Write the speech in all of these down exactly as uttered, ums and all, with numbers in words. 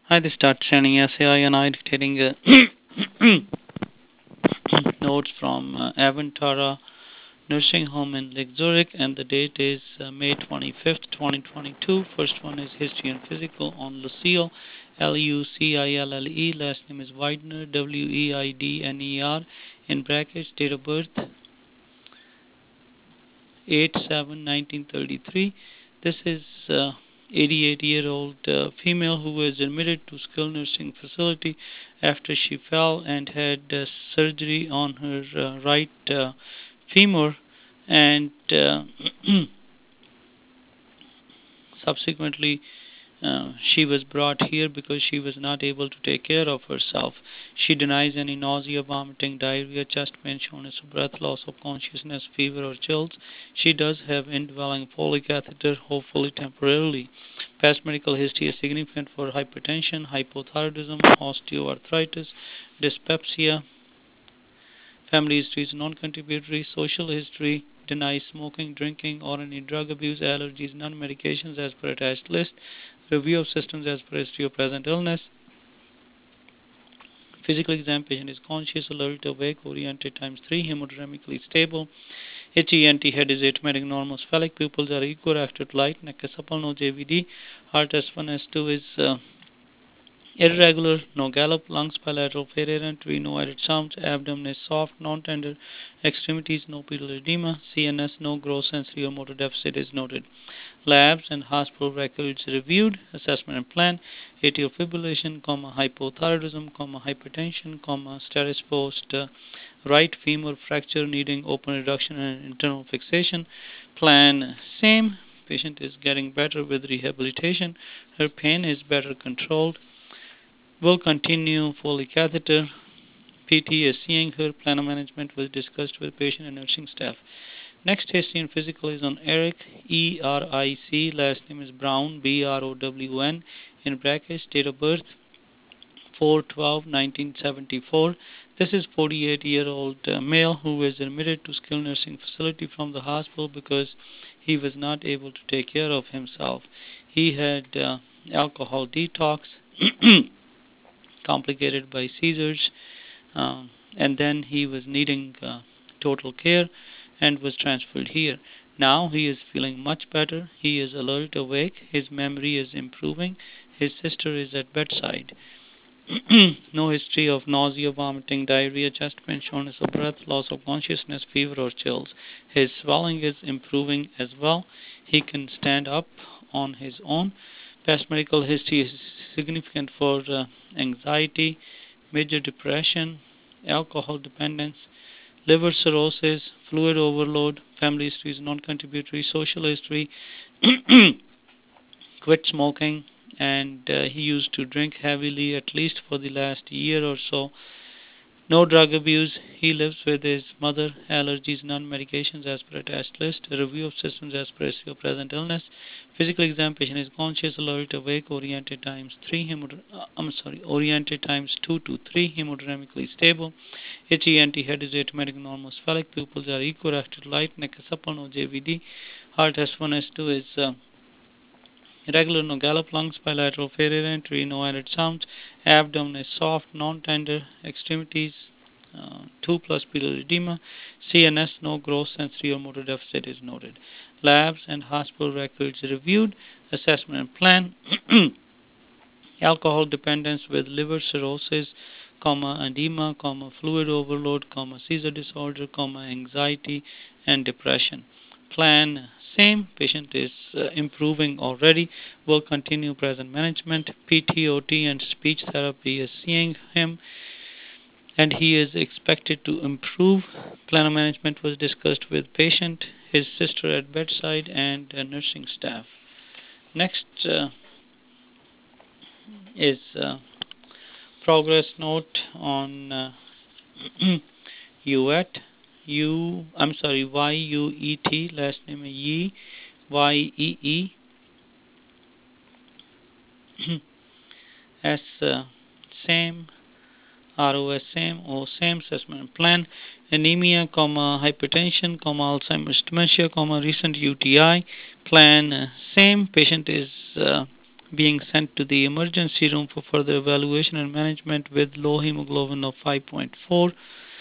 Hi, this is Doctor Training S A I and I dictating uh, notes from uh, Avantara Nursing Home in Lake Zurich, and the date is uh, May twenty-fifth, twenty twenty-two. First one is History and Physical on Lucille, L U C I L L E. Last name is Widener, W E I D N E R. In brackets, date of birth eight seven nineteen thirty-three. This is uh, eighty-eight-year-old uh, female who was admitted to skilled nursing facility after she fell and had uh, surgery on her uh, right uh, femur, and uh, subsequently uh, she was brought here because she was not able to take care of herself. She denies any nausea, vomiting, diarrhea, chest pain, shortness of breath, loss of consciousness, fever, or chills. She does have indwelling Foley catheter, hopefully temporarily. Past medical history is significant for hypertension, hypothyroidism, osteoarthritis, dyspepsia. Family history is non-contributory. Social history denies smoking, drinking, or any drug abuse, allergies, non-medications as per attached list. Review of systems as per history of present illness. Physical exam: patient is conscious, alert, awake, oriented times three, hemodynamically stable. H E N T head is atymatic, normal, sphenic pupils are equal, acted light, neck is supple, no J V D. Heart S one S two is uh, irregular, no gallop, lungs bilateral, failure tree, no added sounds, abdomen is soft, non-tender, extremities no pedal edema, C N S no gross sensory or motor deficit is noted. Labs and hospital records reviewed, assessment and plan, atrial fibrillation, comma, hypothyroidism, comma, hypertension, comma, status post uh, right femur fracture needing open reduction and internal fixation. Plan same. Patient is getting better with rehabilitation. Her pain is better controlled. Will continue Foley catheter. P T is seeing her. Plan of management was discussed with patient and nursing staff. Next history and physical is on Eric, E R I C. Last name is Brown, B R O W N. In brackets, date of birth four twelve nineteen seventy-four. This is forty-eight-year-old uh, male who was admitted to skilled nursing facility from the hospital because he was not able to take care of himself. He had uh, alcohol detox, complicated by seizures, um, and then he was needing uh, total care and was transferred here. Now he is feeling much better. He is alert, awake. His memory is improving. His sister is at bedside. No history of nausea, vomiting, diarrhea, chest pain, shortness of breath, loss of consciousness, fever, or chills. His swelling is improving as well. He can stand up on his own. Past medical history is significant for uh, anxiety, major depression, alcohol dependence, liver cirrhosis, fluid overload. Family history is non-contributory. Social history: quit smoking, and uh, he used to drink heavily at least for the last year or so. No drug abuse. He lives with his mother. Allergies, none. Medications as per attached list. A review of systems as per history of present illness. Physical exam: patient is conscious, alert, awake, oriented times three. Hemod- uh, I'm sorry, oriented times two to three. Hemodynamically stable. H E N T head is atymatic, normal, sphenic pupils are equal, acted light, neck is supple, no J V D. Heart S one S two is uh, irregular, no gallop, lungs bilateral, failure entry, no added sounds. Abdomen is soft, non-tender, extremities uh, two plus pedal edema. C N S no gross sensory or motor deficit is noted. Labs and hospital records reviewed. Assessment and plan. Alcohol dependence with liver cirrhosis, comma, edema, comma, fluid overload, comma, seizure disorder, comma, anxiety, and depression. Plan same. Patient is uh, improving already. Will continue present management. P T O T and speech therapy is seeing him, and he is expected to improve. Plan of management was discussed with patient, his sister at bedside, and uh, nursing staff. Next uh, is uh, progress note on uh, Yuet, U, I'm sorry, Y U E T, last name is Yi, Y E E, S, uh, same, R O S same, O same, assessment plan, anemia, comma, hypertension, comma, Alzheimer's dementia, comma, recent U T I, plan uh, same, patient is uh, being sent to the emergency room for further evaluation and management with low hemoglobin of five point four.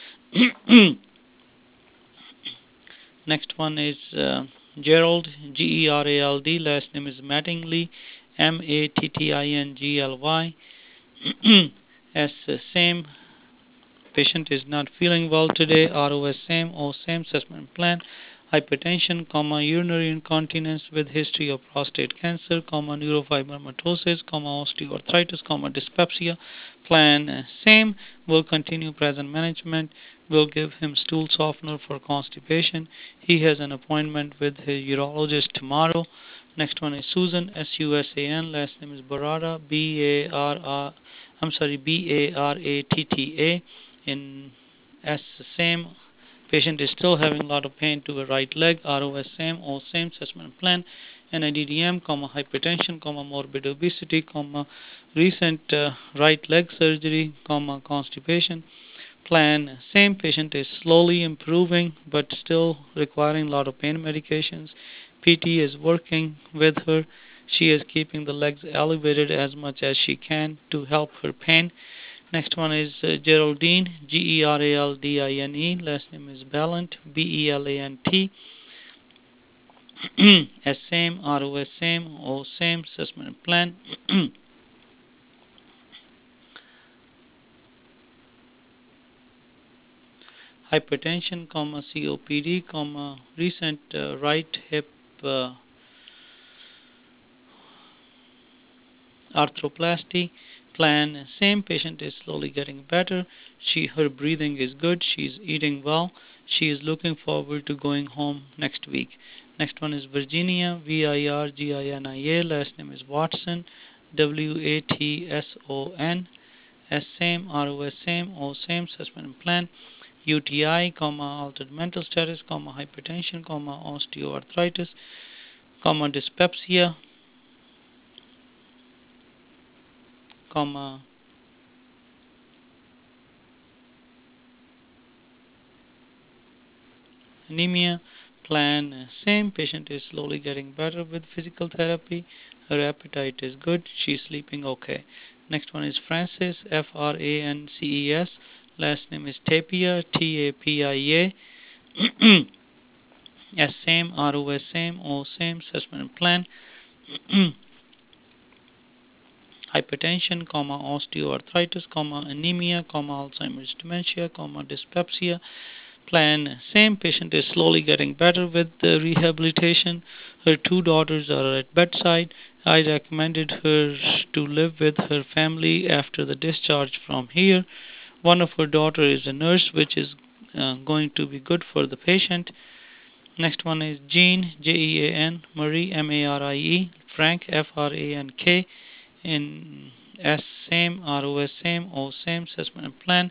Next one is uh, Gerald, G E R A L D, last name is Mattingly, M A T T I N G L Y. As uh, same, patient is not feeling well today, R O S same, O same, assessment plan, hypertension, comma, urinary incontinence with history of prostate cancer, comma, neurofibromatosis, comma, osteoarthritis, comma, dyspepsia, plan uh, same, will continue present management, will give him stool softener for constipation. He has an appointment with his urologist tomorrow. Next one is Susan, S U S A N, last name is Barada, B A R R, I'm sorry, B A R A T T A. In S same, patient is still having a lot of pain to the right leg, R O S same, O same, assessment plan, N I D D M, comma, hypertension, comma, morbid obesity, comma, recent uh, right leg surgery, comma, constipation, plan same, patient is slowly improving but still requiring a lot of pain medications. P T is working with her. She is keeping the legs elevated as much as she can to help her pain. Next one is uh, Geraldine, G E R A L D I N E. Last name is Ballant, B E L A N T. S same, R O S same, O same, assessment plan. Hypertension, comma, C O P D, comma, recent uh, right hip uh, arthroplasty. Plan same, patient is slowly getting better. She her breathing is good. She is eating well. She is looking forward to going home next week. Next one is Virginia, V I R G I N I A. Last name is Watson, W A T S O N. S same, R O S same, O same, assessment plan. U T I, comma, altered mental status, comma, hypertension, comma, osteoarthritis, comma, dyspepsia, comma, anemia. Plan uh, same, patient is slowly getting better with physical therapy. Her appetite is good. She's sleeping okay. Next one is Francis, F R A N C E S. Last name is Tapia, T A P I A. S same, R O S same, O same, assessment plan. Hypertension, comma, osteoarthritis, comma, anemia, comma, Alzheimer's dementia, comma, dyspepsia. Plan same, patient is slowly getting better with the rehabilitation. Her two daughters are at bedside. I recommended her to live with her family after the discharge from here. One of her daughter is a nurse, which is uh, going to be good for the patient. Next one is Jean, J E A N, Marie, M A R I E, Frank, F R A N K, in S same, R O S same, O same, assessment plan.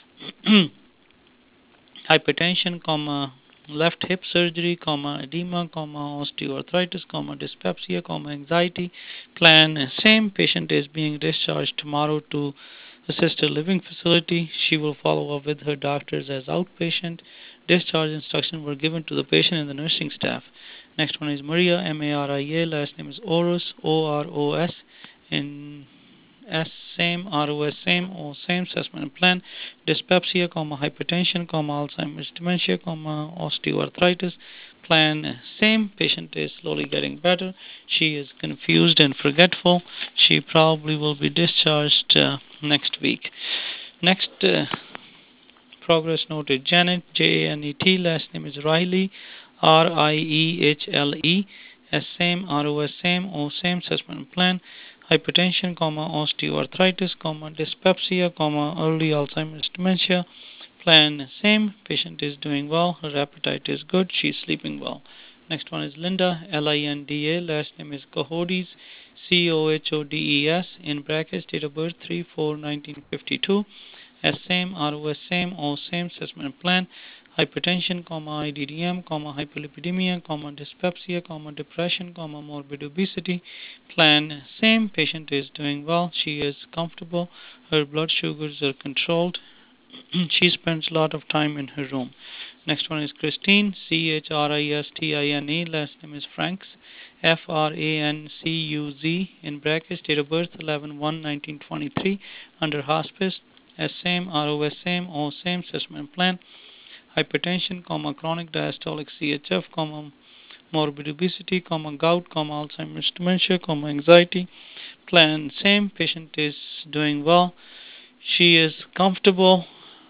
Hypertension, comma, left hip surgery, comma, edema, comma, osteoarthritis, comma, dyspepsia, comma, anxiety. Plan same, patient is being discharged tomorrow to assisted living facility. She will follow up with her doctors as outpatient. Discharge instructions were given to the patient and the nursing staff. Next one is Maria, M A R I A, last name is Oros, O R O S, in S same, R O S same, O same, assessment plan. Dyspepsia, comma, hypertension, comma, Alzheimer's dementia, comma, osteoarthritis. Plan same, patient is slowly getting better. She is confused and forgetful. She probably will be discharged uh, next week. Next uh, progress note is Janet, J A N E T, last name is Riley, R I E H L E, S same, R O S same, O same, assessment plan. Hypertension, comma, osteoarthritis, comma, dyspepsia, comma, early Alzheimer's dementia. Plan same, patient is doing well, her appetite is good, she is sleeping well. Next one is Linda, L I N D A, last name is Cohodes, C O H O D E S, in brackets, date of birth three four nineteen fifty-two. S same, R O S same, O same, assessment plan. Hypertension, comma, I D D M, comma, hyperlipidemia, comma, dyspepsia, comma, depression, comma, morbid obesity. Plan same, patient is doing well, she is comfortable, her blood sugars are controlled. She spends a lot of time in her room. Next one is Christine, C H R I S T I N E, last name is Franks, F R A N C U Z, in brackets, date of birth eleven one nineteen twenty-three, under hospice, as same, R O S same, O same, assessment plan, hypertension, comma, chronic diastolic C H F, comma, morbid obesity, comma, gout, comma, Alzheimer's dementia, comma, anxiety, plan same, patient is doing well, she is comfortable,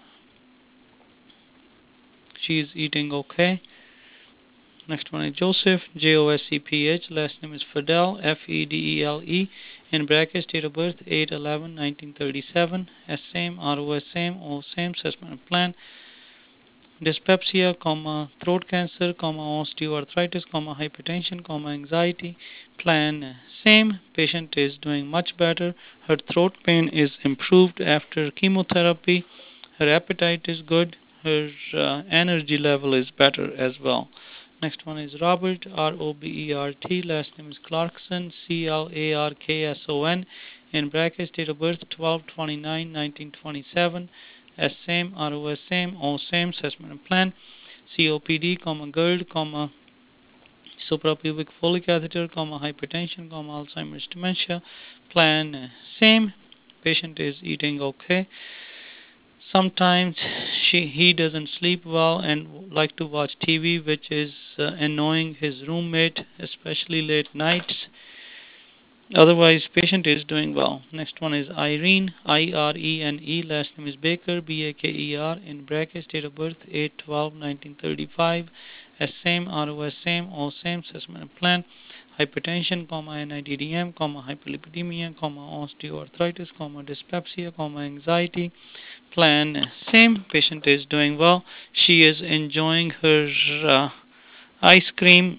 she is eating okay. Next one is Joseph, J O S E P H, last name is Fedele, F E D E L E, in brackets, date of birth eight eleven nineteen thirty-seven, S same, R O S same, O same, assessment plan, dyspepsia, comma, throat cancer, comma, osteoarthritis, comma, hypertension, comma, anxiety, plan same, patient is doing much better, her throat pain is improved after chemotherapy, her appetite is good, her uh, energy level is better as well. Next one is Robert, R O B E R T, last name is Clarkson, C L A R K S O N, in brackets, date of birth twelve twenty-nine nineteen twenty-seven, S same, R O S same, O same, assessment plan, C O P D, comma, GERD, comma, suprapubic Foley catheter, comma, hypertension, comma, Alzheimer's dementia, plan same, patient is eating okay. Sometimes she he doesn't sleep well and like to watch T V, which is uh, annoying his roommate, especially late nights. Otherwise, patient is doing well. Next one is Irene, I R E N E, last name is Baker, B A K E R, in brackets, date of birth eight twelve nineteen thirty-five, S same, R O S same, O same, assessment plan, hypertension, comma, N I D D M, comma, hyperlipidemia, comma, osteoarthritis, comma, dyspepsia, comma, anxiety, plan same, patient is doing well, she is enjoying her uh, ice cream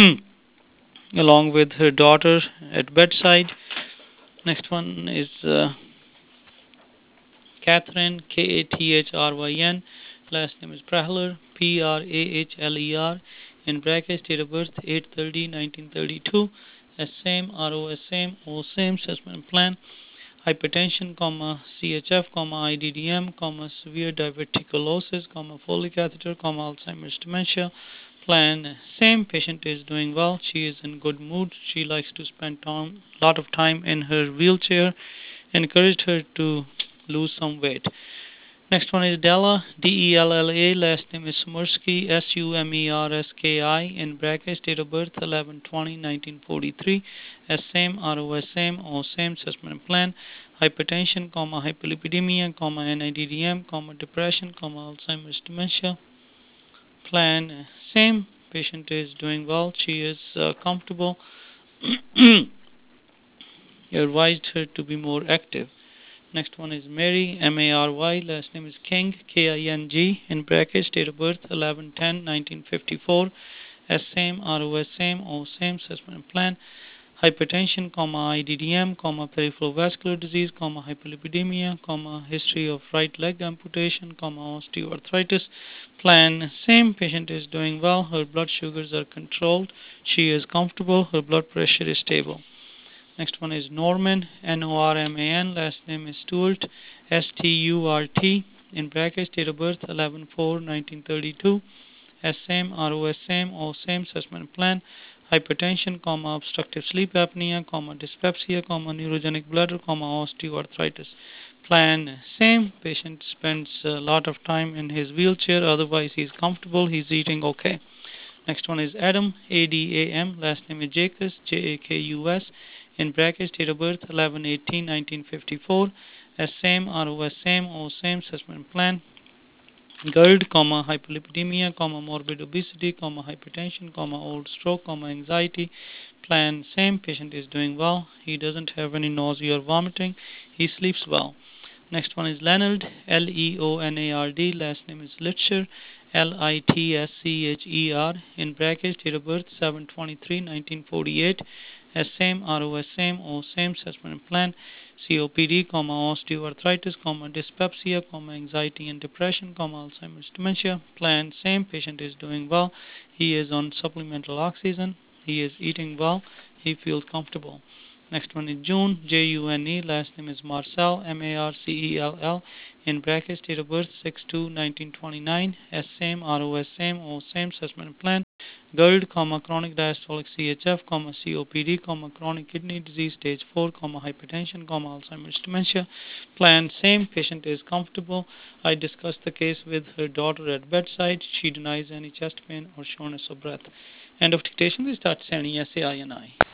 along with her daughter at bedside. Next one is uh, Catherine, K A T H R Y N, last name is Prahler, P R A H L E R, in brackets, date of birth eight thirty nineteen thirty-two, S same, R O S same, O same, assessment plan, hypertension, comma, C H F, comma, I D D M, comma, severe diverticulosis, comma, Foley catheter, comma, Alzheimer's dementia, plan same, patient is doing well, she is in good mood, she likes to spend a lot of time in her wheelchair, encouraged her to lose some weight. Next one is Della, D E L L A, last name is Smursky, S U M E R S K I, in brackets, date of birth eleven twenty nineteen forty-three, S same, R O S same, O same, assessment plan, hypertension, comma, hyperlipidemia, comma, N I D D M, comma, depression, comma, Alzheimer's dementia, plan same, patient is doing well, she is uh, comfortable, you advised her to be more active. Next one is Mary, M A R Y, last name is King, K I N G, in brackets, date of birth eleven ten nineteen fifty-four, S same, R O S same, O same, assessment plan, hypertension, comma, I D D M, comma, peripheral vascular disease, comma, hyperlipidemia, comma, history of right leg amputation, comma, osteoarthritis, plan same, patient is doing well, her blood sugars are controlled, she is comfortable, her blood pressure is stable. Next one is Norman, N O R M A N, last name is Stewart, S T U R T, in brackets, date of birth eleven four nineteen thirty-two, S same, R O S same, O same, assessment plan, hypertension, comma, obstructive sleep apnea, comma, dyspepsia, comma, neurogenic bladder, comma, osteoarthritis. Plan same, patient spends a lot of time in his wheelchair, otherwise he's comfortable, he's eating okay. Next one is Adam, A D A M, last name is Jacus, J A K U S, in brackets, date of birth eleven eighteen nineteen fifty-four, S same, R O S same, O same, assessment plan, GERD, comma, hyperlipidemia, comma, morbid obesity, comma, hypertension, comma, old stroke, comma, anxiety, plan same, patient is doing well, he doesn't have any nausea or vomiting, he sleeps well. Next one is Leonard, L E O N A R D, last name is Litcher, L I T S C H E R, in brackets, date of birth seven twenty-three nineteen forty-eight, S same, R O S same, O same, assessment plan, C O P D, comma, osteoarthritis, comma, dyspepsia, comma, anxiety and depression, comma, Alzheimer's dementia, plan same, patient is doing well, he is on supplemental oxygen, he is eating well, he feels comfortable. Next one is June, J U N E. Last name is Marcel, M A R C E L L. In brackets, date of birth six two nineteen twenty-nine. S same, R O S same, O same, suspended plan. GERD, comma, chronic diastolic C H F, comma, C O P D, comma, chronic kidney disease stage four, comma, hypertension, comma, Alzheimer's dementia. Plan same, patient is comfortable. I discussed the case with her daughter at bedside. She denies any chest pain or shortness of breath. End of dictation. We start sending S A I and I.